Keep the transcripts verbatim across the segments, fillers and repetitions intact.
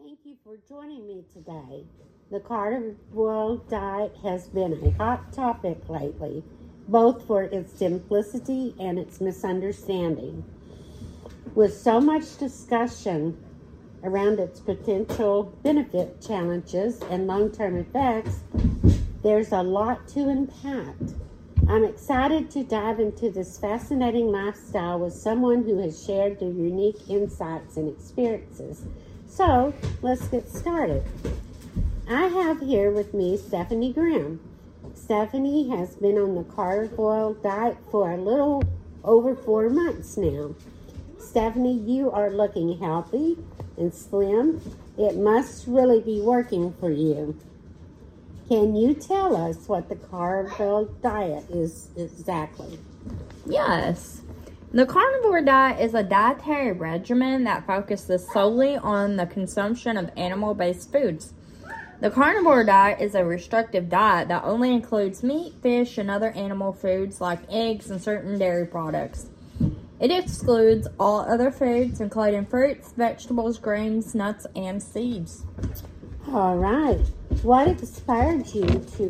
Thank you for joining me today. The carnivore diet has been a hot topic lately, both for its simplicity and its misunderstanding. With so much discussion around its potential benefit, challenges, and long-term effects, there's a lot to unpack. I'm excited to dive into this fascinating lifestyle with someone who has shared their unique insights and experiences. So, let's get started. I have here with me Stephanie Graham. Stephanie has been on the carnivore diet for a little over four months now. Stephanie, you are looking healthy and slim. It must really be working for you. Can you tell us what the carnivore diet is exactly? Yes. The carnivore diet is a dietary regimen that focuses solely on the consumption of animal-based foods. The carnivore diet is a restrictive diet that only includes meat, fish, and other animal foods like eggs and certain dairy products. It excludes all other foods, including fruits, vegetables, grains, nuts, and seeds. All right. What inspired you to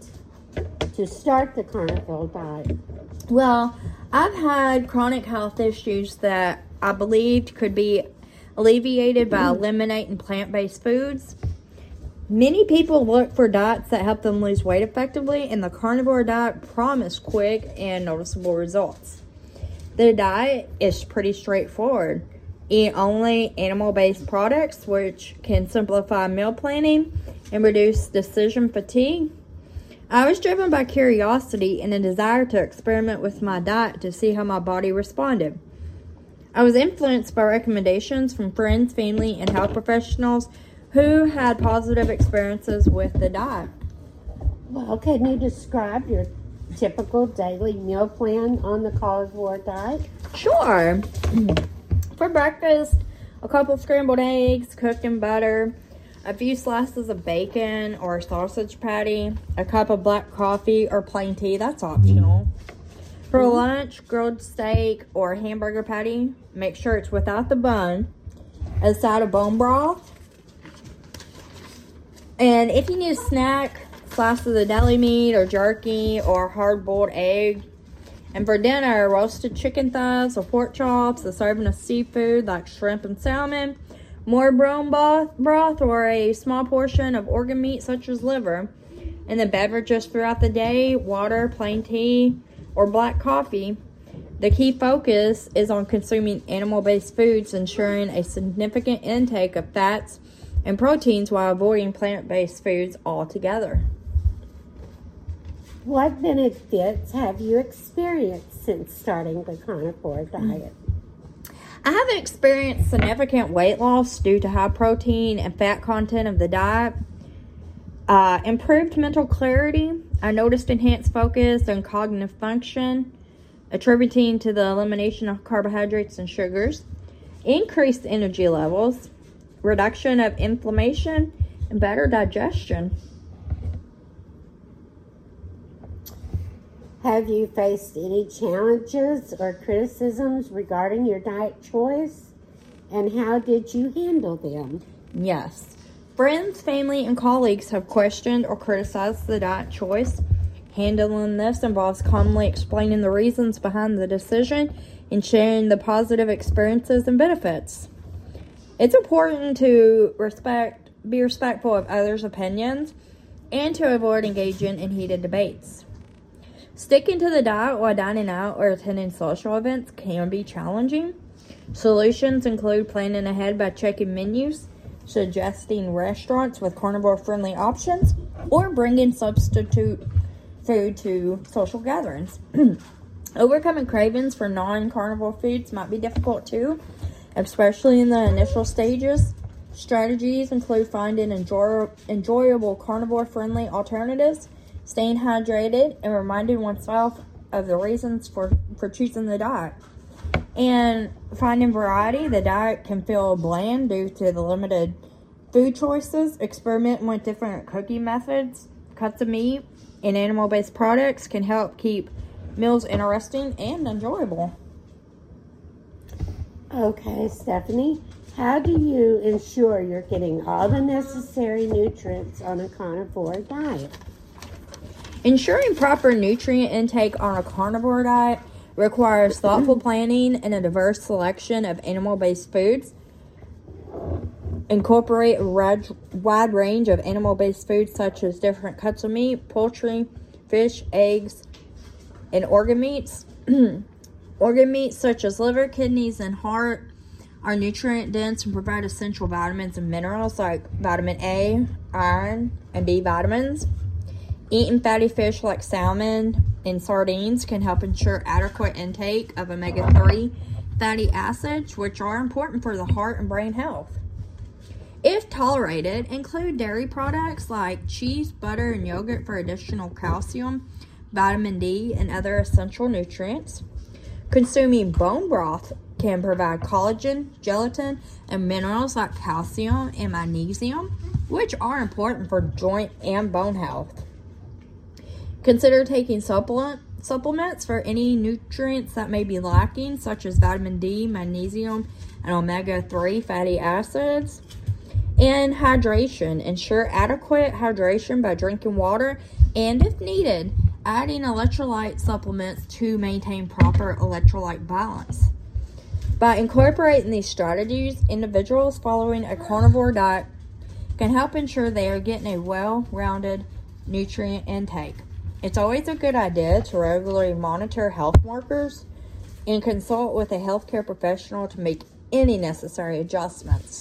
get to start the carnivore diet? Well, I've had chronic health issues that I believed could be alleviated by eliminating plant-based foods. Many people look for diets that help them lose weight effectively, and the carnivore diet promised quick and noticeable results. The diet is pretty straightforward. Eat only animal-based products, which can simplify meal planning and reduce decision fatigue. I was driven by curiosity and a desire to experiment with my diet to see how my body responded. I was influenced by recommendations from friends, family, and health professionals who had positive experiences with the diet. Well, can you describe your typical daily meal plan on the carnivore diet? Sure. For breakfast, a couple scrambled eggs cooked in butter, a few slices of bacon or sausage patty, a cup of black coffee or plain tea, that's optional. For mm-hmm. lunch, grilled steak or hamburger patty, make sure it's without the bun, a side of bone broth. And if you need a snack, slices of deli meat or jerky or hard-boiled egg. And for dinner, roasted chicken thighs or pork chops, a serving of seafood like shrimp and salmon, more bone broth, broth or a small portion of organ meat such as liver. And the beverages throughout the day, water, plain tea, or black coffee. The key focus is on consuming animal-based foods, ensuring a significant intake of fats and proteins while avoiding plant-based foods altogether. What benefits have you experienced since starting the carnivore diet? I haven't experienced significant weight loss due to high protein and fat content of the diet. Uh, improved mental clarity. I noticed enhanced focus and cognitive function, attributing to the elimination of carbohydrates and sugars. Increased energy levels, reduction of inflammation, and better digestion. Have you faced any challenges or criticisms regarding your diet choice? And how did you handle them? Yes. Friends, family, and colleagues have questioned or criticized the diet choice. Handling this involves calmly explaining the reasons behind the decision and sharing the positive experiences and benefits. It's important to respect, be respectful of others' opinions and to avoid engaging in heated debates. Sticking to the diet while dining out or attending social events can be challenging. Solutions include planning ahead by checking menus, suggesting restaurants with carnivore-friendly options, or bringing substitute food to social gatherings. Overcoming cravings for non-carnivore foods might be difficult too, especially in the initial stages. Strategies include finding enjoy- enjoyable carnivore-friendly alternatives, staying hydrated, and reminding oneself of the reasons for, for choosing the diet. And finding variety. The diet can feel bland due to the limited food choices. Experimenting with different cooking methods, cuts of meat, and animal-based products can help keep meals interesting and enjoyable. Okay, Stephanie, How do you ensure you're getting all the necessary nutrients on a carnivore diet? Ensuring proper nutrient intake on a carnivore diet requires thoughtful planning and a diverse selection of animal-based foods. Incorporate a wide range of animal-based foods such as different cuts of meat, poultry, fish, eggs, and organ meats. Organ meats such as liver, kidneys, and heart are nutrient dense and provide essential vitamins and minerals like vitamin A, iron, and B vitamins. Eating fatty fish like salmon and sardines can help ensure adequate intake of omega three fatty acids, which are important for the heart and brain health. If tolerated, include dairy products like cheese, butter, and yogurt for additional calcium, vitamin D, and other essential nutrients. Consuming bone broth can provide collagen, gelatin, and minerals like calcium and magnesium, which are important for joint and bone health. Consider taking supplement, supplements for any nutrients that may be lacking, such as vitamin D, magnesium, and omega three fatty acids. And hydration. Ensure adequate hydration by drinking water and, if needed, adding electrolyte supplements to maintain proper electrolyte balance. By incorporating these strategies, individuals following a carnivore diet can help ensure they are getting a well-rounded nutrient intake. It's always a good idea to regularly monitor health markers and consult with a healthcare professional to make any necessary adjustments.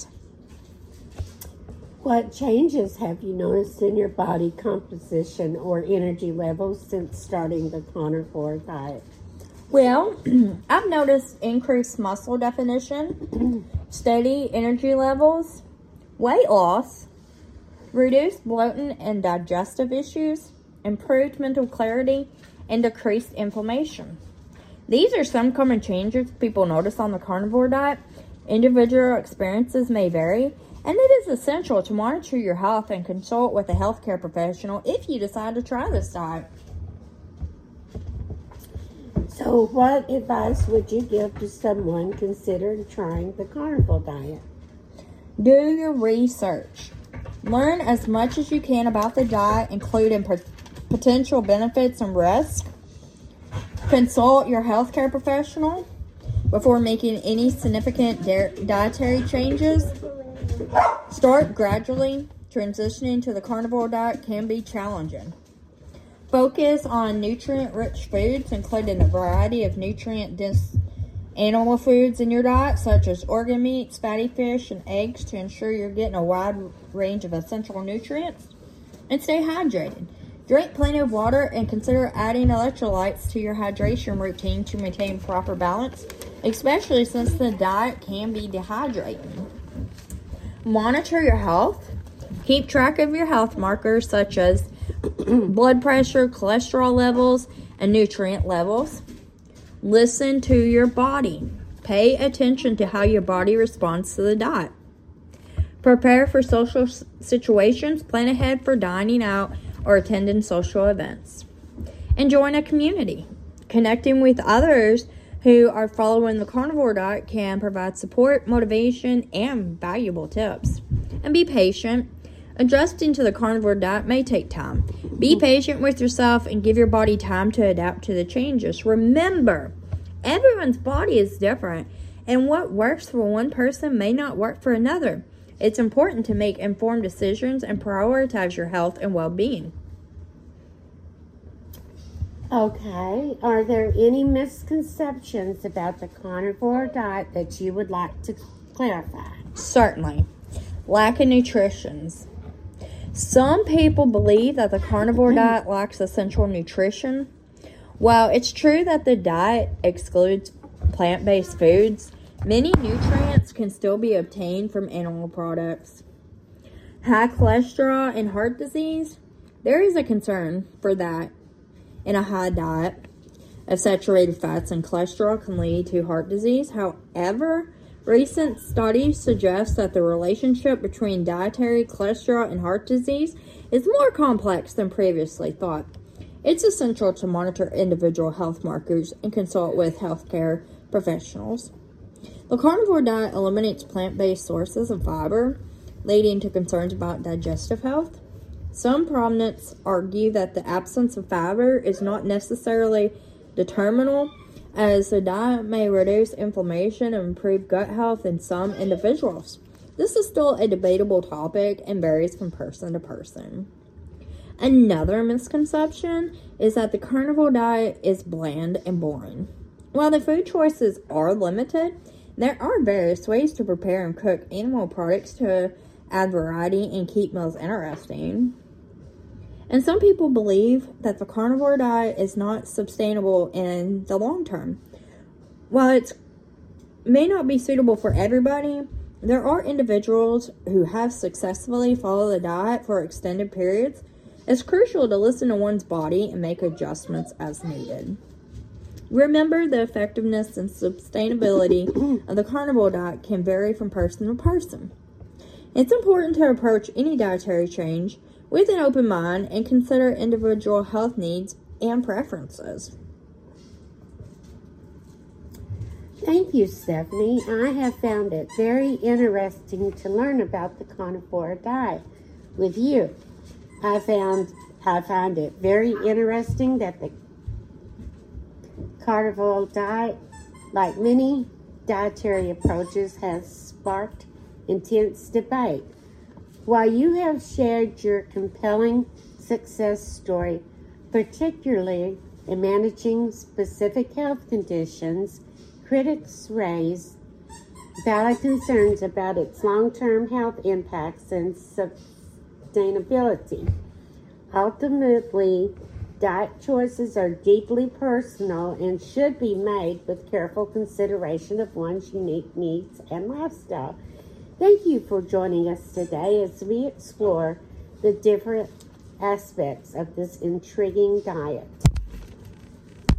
What changes have you noticed in your body composition or energy levels since starting the carnivore diet? Well, I've noticed increased muscle definition, steady energy levels, weight loss, reduced bloating and digestive issues, improved mental clarity, and decreased inflammation. These are some common changes people notice on the carnivore diet. Individual experiences may vary, and it is essential to monitor your health and consult with a healthcare professional if you decide to try this diet. So what advice would you give to someone considering trying the carnivore diet? Do your research. Learn as much as you can about the diet, including pot- potential benefits and risks. Consult your healthcare professional before making any significant di- dietary changes. Start gradually. Transitioning to the carnivore diet can be challenging. Focus on nutrient-rich foods, including a variety of nutrient-dense animal foods in your diet, such as organ meats, fatty fish, and eggs, to ensure you're getting a wide range of essential nutrients. And stay hydrated. Drink plenty of water and consider adding electrolytes to your hydration routine to maintain proper balance, especially since the diet can be dehydrating. Monitor your health. Keep track of your health markers such as blood pressure, cholesterol levels, and nutrient levels. Listen to your body. Pay attention to how your body responds to the diet. Prepare for social situations. Plan ahead for dining out or attending social events. And join a community. Connecting with others who are following the carnivore diet can provide support, motivation, and valuable tips. And be patient. Adjusting to the carnivore diet may take time. Be patient with yourself and give your body time to adapt to the changes. Remember, everyone's body is different, and what works for one person may not work for another. It's important to make informed decisions and prioritize your health and well-being. Okay, are there any misconceptions about the carnivore diet that you would like to clarify? Certainly. Lack of nutrition. Some people believe that the carnivore diet lacks essential nutrition. While it's true that the diet excludes plant-based foods, many nutrients can still be obtained from animal products. High cholesterol and heart disease. There is a concern for that in a high diet of saturated fats and cholesterol can lead to heart disease. However, recent studies suggest that the relationship between dietary cholesterol and heart disease is more complex than previously thought. It's essential to monitor individual health markers and consult with healthcare professionals. The carnivore diet eliminates plant-based sources of fiber, leading to concerns about digestive health. Some proponents argue that the absence of fiber is not necessarily detrimental, as the diet may reduce inflammation and improve gut health in some individuals. This is still a debatable topic and varies from person to person. Another misconception is that the carnivore diet is bland and boring. While the food choices are limited, there are various ways to prepare and cook animal products to add variety and keep meals interesting. And some people believe that the carnivore diet is not sustainable in the long term. While it may not be suitable for everybody, there are individuals who have successfully followed the diet for extended periods. It's crucial to listen to one's body and make adjustments as needed. Remember, the effectiveness and sustainability of the carnivore diet can vary from person to person. It's important to approach any dietary change with an open mind and consider individual health needs and preferences. Thank you, Stephanie. I have found it very interesting to learn about the carnivore diet with you. I found I find it very interesting that the carnivore diet, like many dietary approaches, has sparked intense debate. While you have shared your compelling success story, particularly in managing specific health conditions, critics raise valid concerns about its long-term health impacts and sustainability. Ultimately, diet choices are deeply personal and should be made with careful consideration of one's unique needs and lifestyle. Thank you for joining us today as we explore the different aspects of this intriguing diet.